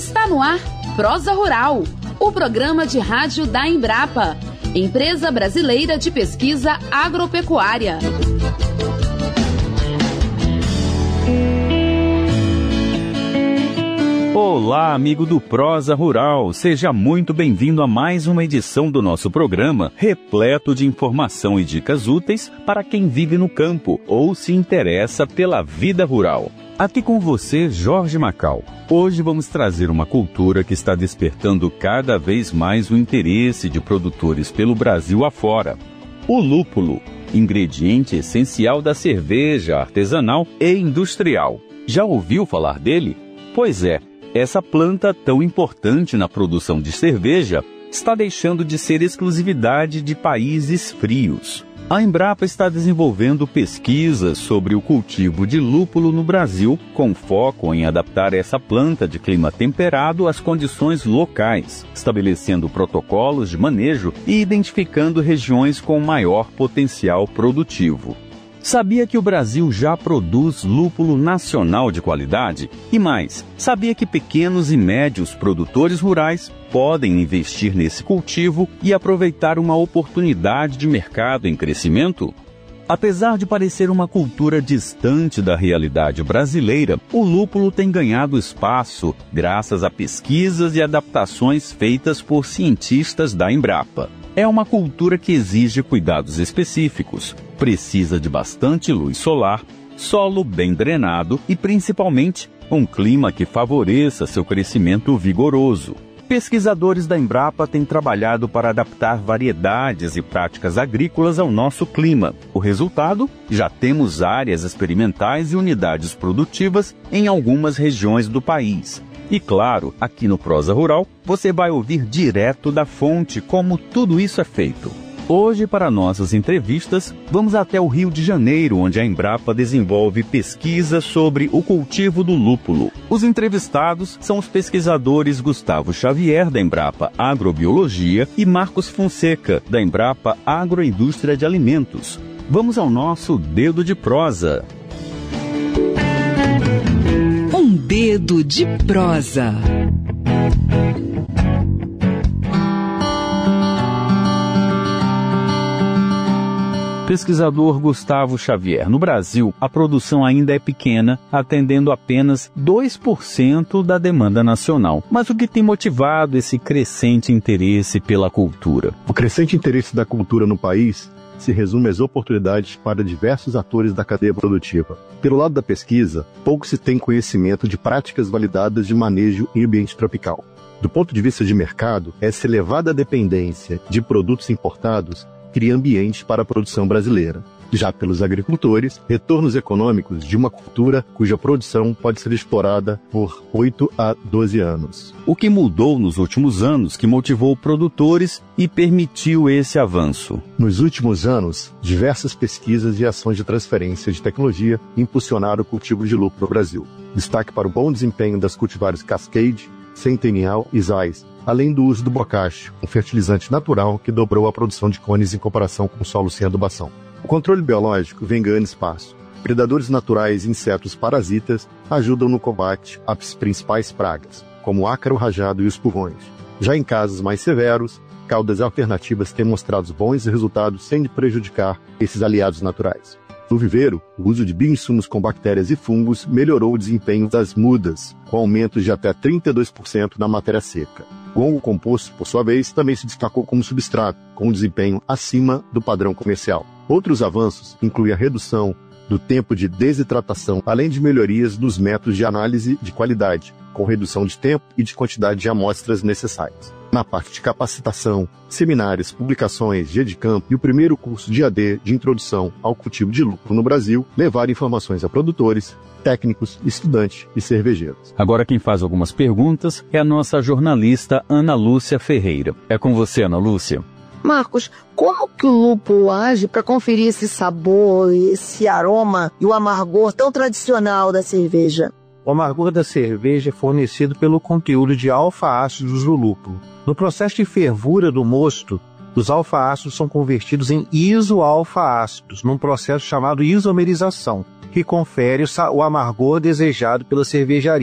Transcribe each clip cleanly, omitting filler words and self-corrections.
Está no ar Prosa Rural, o programa de rádio da Embrapa, Empresa Brasileira de Pesquisa Agropecuária. Olá, amigo do Prosa Rural, seja muito bem-vindo a mais uma edição do nosso programa, repleto de informação e dicas úteis para quem vive no campo ou se interessa pela vida rural. Aqui com você, Jorge Macau. Hoje vamos trazer uma cultura que está despertando cada vez mais o interesse de produtores pelo Brasil afora. O lúpulo, ingrediente essencial da cerveja artesanal e industrial. Já ouviu falar dele? Pois é, essa planta tão importante na produção de cerveja está deixando de ser exclusividade de países frios. A Embrapa está desenvolvendo pesquisas sobre o cultivo de lúpulo no Brasil, com foco em adaptar essa planta de clima temperado às condições locais, estabelecendo protocolos de manejo e identificando regiões com maior potencial produtivo. Sabia que o Brasil já produz lúpulo nacional de qualidade? E mais, sabia que pequenos e médios produtores rurais podem investir nesse cultivo e aproveitar uma oportunidade de mercado em crescimento? Apesar de parecer uma cultura distante da realidade brasileira, o lúpulo tem ganhado espaço graças a pesquisas e adaptações feitas por cientistas da Embrapa. É uma cultura que exige cuidados específicos, precisa de bastante luz solar, solo bem drenado e, principalmente, um clima que favoreça seu crescimento vigoroso. Pesquisadores da Embrapa têm trabalhado para adaptar variedades e práticas agrícolas ao nosso clima. O resultado? Já temos áreas experimentais e unidades produtivas em algumas regiões do país. E claro, aqui no Prosa Rural, você vai ouvir direto da fonte como tudo isso é feito. Hoje, para nossas entrevistas, vamos até o Rio de Janeiro, onde a Embrapa desenvolve pesquisas sobre o cultivo do lúpulo. Os entrevistados são os pesquisadores Gustavo Xavier, da Embrapa Agrobiologia, e Marcos Fonseca, da Embrapa Agroindústria de Alimentos. Vamos ao nosso Dedo de Prosa. Dedo de Prosa. Pesquisador Gustavo Xavier, no Brasil, a produção ainda é pequena, atendendo apenas 2% da demanda nacional. Mas o que tem motivado esse crescente interesse pela cultura? O crescente interesse da cultura no país se resume às oportunidades para diversos atores da cadeia produtiva. Pelo lado da pesquisa, pouco se tem conhecimento de práticas validadas de manejo em ambiente tropical. Do ponto de vista de mercado, essa elevada dependência de produtos importados cria ambientes para a produção brasileira. Já pelos agricultores, retornos econômicos de uma cultura cuja produção pode ser explorada por 8 a 12 anos. O que mudou nos últimos anos que motivou produtores e permitiu esse avanço? Nos últimos anos, diversas pesquisas e ações de transferência de tecnologia impulsionaram o cultivo de lúpulo no Brasil. Destaque para o bom desempenho das cultivares Cascade, Centennial e Zeiss, além do uso do bocache, um fertilizante natural que dobrou a produção de cones em comparação com o solo sem adubação. O controle biológico vem ganhando espaço. Predadores naturais e insetos parasitas ajudam no combate às principais pragas, como o ácaro rajado e os pulgões. Já em casos mais severos, caudas alternativas têm mostrado bons resultados sem prejudicar esses aliados naturais. No viveiro, o uso de bioinsumos com bactérias e fungos melhorou o desempenho das mudas, com aumentos de até 32% na matéria seca. O gongo composto, por sua vez, também se destacou como substrato, com um desempenho acima do padrão comercial. Outros avanços incluem a redução do tempo de desidratação, além de melhorias nos métodos de análise de qualidade, com redução de tempo e de quantidade de amostras necessárias. Na parte de capacitação, seminários, publicações, guia de campo e o primeiro curso de AD de introdução ao cultivo de lúpulo no Brasil levaram informações a produtores, técnicos, estudantes e cervejeiros. Agora quem faz algumas perguntas é a nossa jornalista Ana Lúcia Ferreira. É com você, Ana Lúcia. Marcos, como que o lúpulo age para conferir esse sabor, esse aroma e o amargor tão tradicional da cerveja? O amargor da cerveja é fornecido pelo conteúdo de alfa-ácidos do lúpulo. No processo de fervura do mosto, os alfa-ácidos são convertidos em iso-alfa-ácidos, num processo chamado isomerização, que confere o amargor desejado pela cervejaria.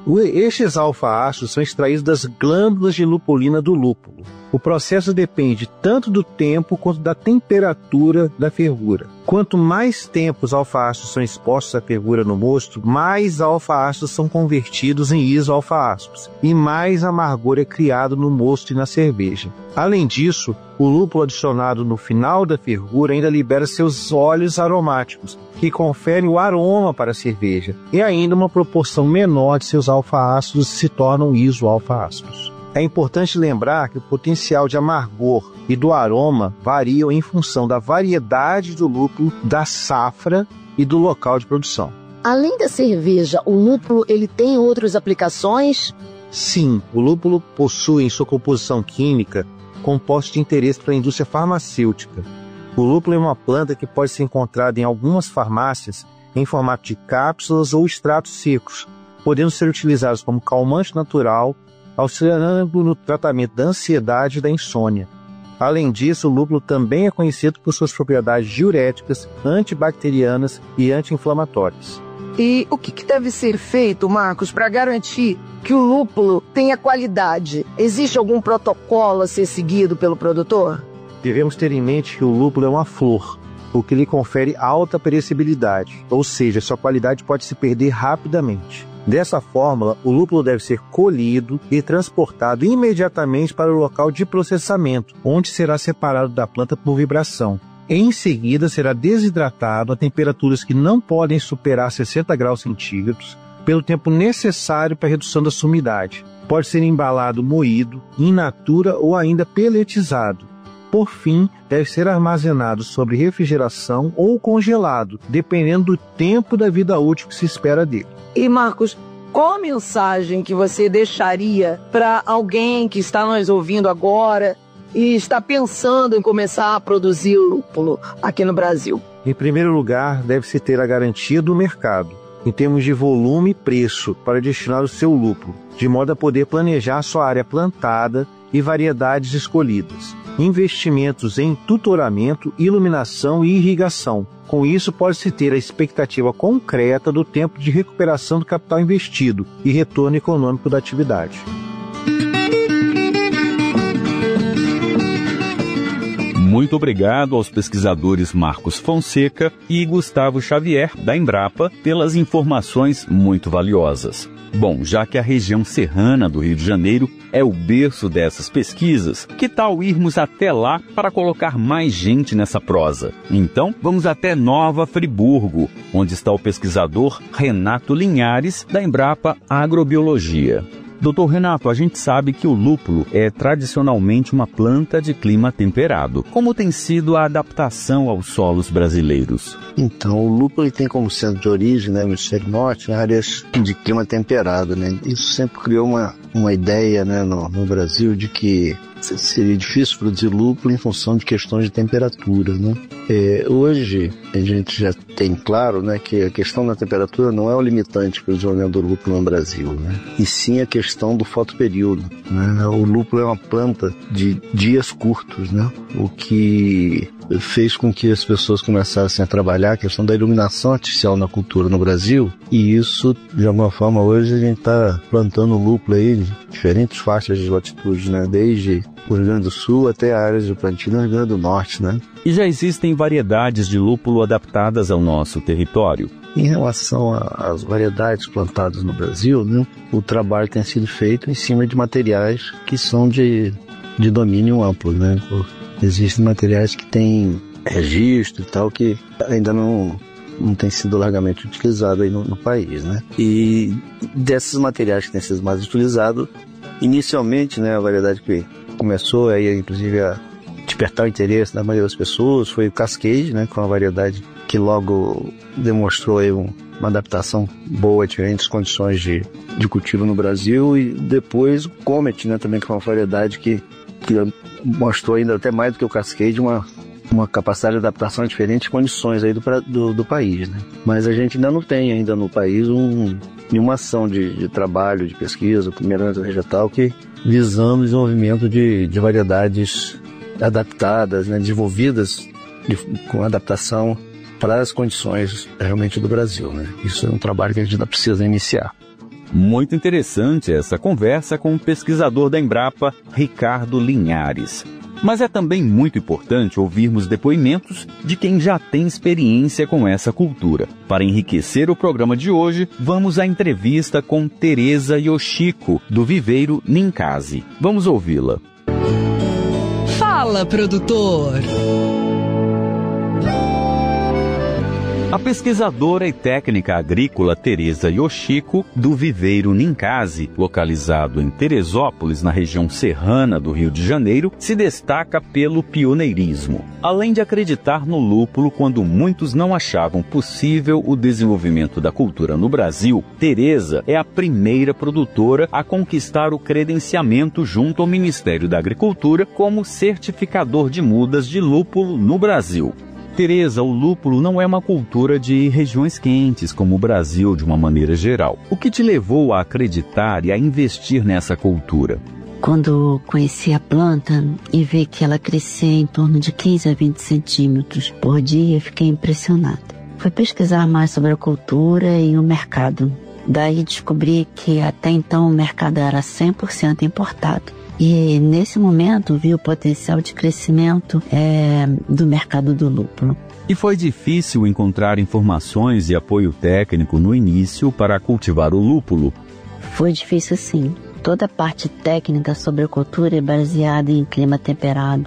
Estes alfa-ácidos são extraídos das glândulas de lupulina do lúpulo. O processo depende tanto do tempo quanto da temperatura da fervura. Quanto mais tempo os alfa-ácidos são expostos à fervura no mosto, mais alfa-ácidos são convertidos em isoalfa-ácidos e mais amargor é criado no mosto e na cerveja. Além disso, o lúpulo adicionado no final da fervura ainda libera seus óleos aromáticos, que conferem o aroma para a cerveja, e ainda uma proporção menor de seus alfa-ácidos se tornam isoalfa-ácidos. É importante lembrar que o potencial de amargor e do aroma variam em função da variedade do lúpulo, da safra e do local de produção. Além da cerveja, o lúpulo ele tem outras aplicações? Sim, o lúpulo possui em sua composição química compostos de interesse para a indústria farmacêutica. O lúpulo é uma planta que pode ser encontrada em algumas farmácias em formato de cápsulas ou extratos secos, podendo ser utilizados como calmante natural, auxiliando no tratamento da ansiedade e da insônia. Além disso, o lúpulo também é conhecido por suas propriedades diuréticas, antibacterianas e anti-inflamatórias. E o que deve ser feito, Marcos, para garantir que o lúpulo tenha qualidade? Existe algum protocolo a ser seguido pelo produtor? Devemos ter em mente que o lúpulo é uma flor, o que lhe confere alta perecibilidade, ou seja, sua qualidade pode se perder rapidamente. Dessa fórmula, o lúpulo deve ser colhido e transportado imediatamente para o local de processamento, onde será separado da planta por vibração. Em seguida, será desidratado a temperaturas que não podem superar 60 graus centígrados, pelo tempo necessário para a redução da sua umidade. Pode ser embalado moído, in natura ou ainda peletizado. Por fim, deve ser armazenado sob refrigeração ou congelado, dependendo do tempo da vida útil que se espera dele. E Marcos, qual a mensagem que você deixaria para alguém que está nos ouvindo agora e está pensando em começar a produzir lúpulo aqui no Brasil? Em primeiro lugar, deve-se ter a garantia do mercado, em termos de volume e preço, para destinar o seu lúpulo, de modo a poder planejar sua área plantada e variedades escolhidas. Investimentos em tutoramento, iluminação e irrigação. Com isso, pode-se ter a expectativa concreta do tempo de recuperação do capital investido e retorno econômico da atividade. Muito obrigado aos pesquisadores Marcos Fonseca e Gustavo Xavier, da Embrapa, pelas informações muito valiosas. Bom, já que a região serrana do Rio de Janeiro é o berço dessas pesquisas, que tal irmos até lá para colocar mais gente nessa prosa? Então, vamos até Nova Friburgo, onde está o pesquisador Renato Linhares, da Embrapa Agrobiologia. Doutor Renato, a gente sabe que o lúpulo é tradicionalmente uma planta de clima temperado. Como tem sido a adaptação aos solos brasileiros? Então, o lúpulo ele tem como centro de origem, né, no hemisfério norte, áreas de clima temperado, né? Isso sempre criou uma ideia, né, no Brasil de que seria difícil produzir lúpulo em função de questões de temperatura, né? Hoje a gente já tem claro, né, que a questão da temperatura não é o limitante para o desenvolvimento do lúpulo no Brasil, né? E sim a questão do fotoperíodo, né? O lúpulo é uma planta de dias curtos, né? O que fez com que as pessoas começassem a trabalhar a questão da iluminação artificial na cultura no Brasil, e isso, de alguma forma, hoje a gente está plantando lúpulo aí em diferentes faixas de latitude, né? Desde o Rio Grande do Sul até áreas de plantio no Rio Grande do Norte, né? E já existem variedades de lúpulo adaptadas ao nosso território? Em relação às variedades plantadas no Brasil, né, o trabalho tem sido feito em cima de materiais que são de domínio amplo, né? Existem materiais que têm registro e tal, que ainda não tem sido largamente utilizado aí no país, né? E desses materiais que têm sido mais utilizados, inicialmente, né, a variedade que começou aí, inclusive, a despertar o interesse da maioria das pessoas foi o Cascade, né, com uma variedade que logo demonstrou aí uma adaptação boa a diferentes condições de cultivo no Brasil, e depois o Comet, né, também, que é uma variedade que mostrou ainda até mais do que o Cascade uma capacidade de adaptação a diferentes condições aí do país, né? Mas a gente ainda não tem ainda no país nenhuma ação de trabalho, de pesquisa, melhoramento vegetal, que visando o desenvolvimento de variedades adaptadas, né, desenvolvidas com adaptação para as condições realmente do Brasil, né? Isso é um trabalho que a gente ainda precisa iniciar. Muito interessante essa conversa com o pesquisador da Embrapa, Ricardo Linhares. Mas é também muito importante ouvirmos depoimentos de quem já tem experiência com essa cultura. Para enriquecer o programa de hoje, vamos à entrevista com Tereza Yoshiko, do Viveiro Ninkasi. Vamos ouvi-la. Fala, produtor! A pesquisadora e técnica agrícola Tereza Yoshiko, do Viveiro Ninkasi, localizado em Teresópolis, na região serrana do Rio de Janeiro, se destaca pelo pioneirismo. Além de acreditar no lúpulo quando muitos não achavam possível o desenvolvimento da cultura no Brasil, Tereza é a primeira produtora a conquistar o credenciamento junto ao Ministério da Agricultura como certificador de mudas de lúpulo no Brasil. Tereza, o lúpulo não é uma cultura de regiões quentes, como o Brasil de uma maneira geral. O que te levou a acreditar e a investir nessa cultura? Quando conheci a planta e vi que ela crescia em torno de 15 a 20 centímetros por dia, fiquei impressionada. Fui pesquisar mais sobre a cultura e o mercado. Daí descobri que até então o mercado era 100% importado. E nesse momento vi o potencial de crescimento do mercado do lúpulo. E foi difícil encontrar informações e apoio técnico no início para cultivar o lúpulo? Foi difícil sim. Toda a parte técnica sobre a cultura é baseada em clima temperado.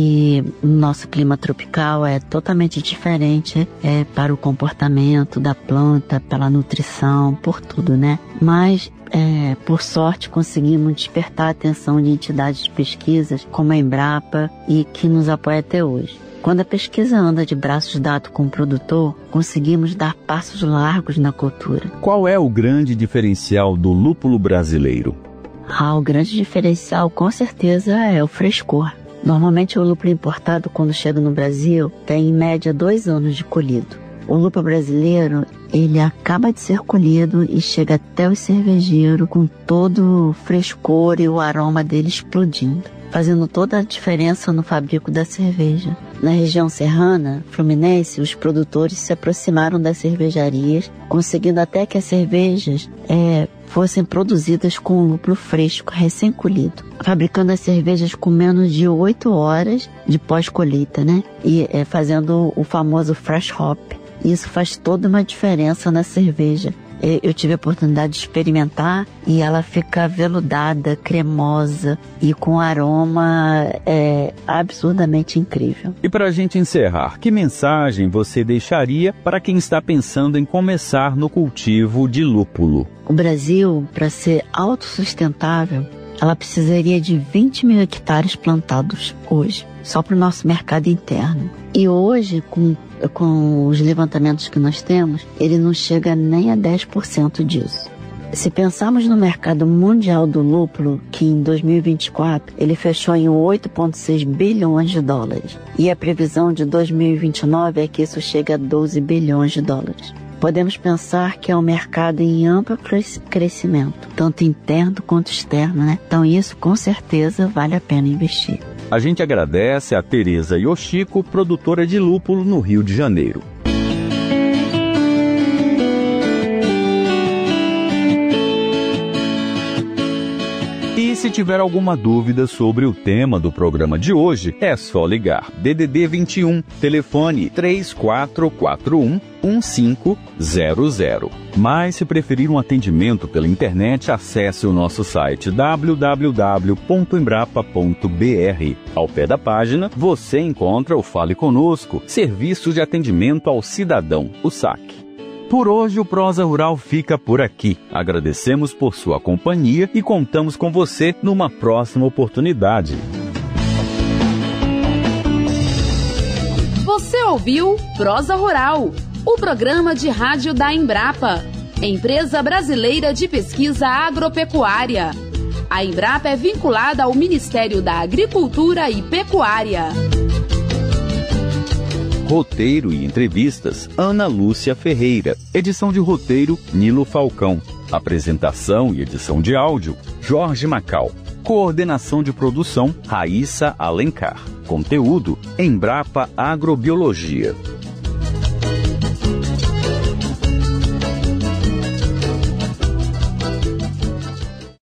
E o nosso clima tropical é totalmente diferente para o comportamento da planta, pela nutrição, por tudo, né? Mas por sorte, conseguimos despertar a atenção de entidades de pesquisas como a Embrapa e que nos apoia até hoje. Quando a pesquisa anda de braços dados com o produtor, conseguimos dar passos largos na cultura. Qual é o grande diferencial do lúpulo brasileiro? O grande diferencial, com certeza, é o frescor. Normalmente, o lúpulo importado, quando chega no Brasil, tem em média 2 anos de colhido. O lúpulo brasileiro, ele acaba de ser colhido e chega até o cervejeiro com todo o frescor e o aroma dele explodindo, fazendo toda a diferença no fabrico da cerveja. Na região serrana, fluminense, os produtores se aproximaram das cervejarias, conseguindo até que as cervejas fossem produzidas com lúpulo fresco, recém-colhido, fabricando as cervejas com menos de 8 horas de pós-colheita, né? E fazendo o famoso fresh hop. Isso faz toda uma diferença na cerveja. Eu tive a oportunidade de experimentar e ela fica veludada, cremosa e com aroma absurdamente incrível. E para a gente encerrar, que mensagem você deixaria para quem está pensando em começar no cultivo de lúpulo? O Brasil, para ser autossustentável, ela precisaria de 20 mil hectares plantados hoje, só para o nosso mercado interno. E hoje, com os levantamentos que nós temos, ele não chega nem a 10% disso. Se pensarmos no mercado mundial do lúpulo, que em 2024 ele fechou em 8,6 bilhões de dólares, e a previsão de 2029 é que isso chegue a 12 bilhões de dólares. Podemos pensar que é um mercado em amplo crescimento, tanto interno quanto externo, né? Então isso com certeza vale a pena investir. A gente agradece a Tereza Yoshiko, produtora de lúpulo no Rio de Janeiro. E se tiver alguma dúvida sobre o tema do programa de hoje, é só ligar. DDD 21, telefone 3441-1500. Mas se preferir um atendimento pela internet, acesse o nosso site www.embrapa.br. Ao pé da página, você encontra o Fale Conosco, Serviço de Atendimento ao Cidadão, o SAC. Por hoje, o Prosa Rural fica por aqui. Agradecemos por sua companhia e contamos com você numa próxima oportunidade. Você ouviu Prosa Rural, o programa de rádio da Embrapa, Empresa Brasileira de Pesquisa Agropecuária. A Embrapa é vinculada ao Ministério da Agricultura e Pecuária. Roteiro e entrevistas, Ana Lúcia Ferreira. Edição de roteiro, Nilo Falcão. Apresentação e edição de áudio, Jorge Macal. Coordenação de produção, Raíssa Alencar. Conteúdo, Embrapa Agrobiologia.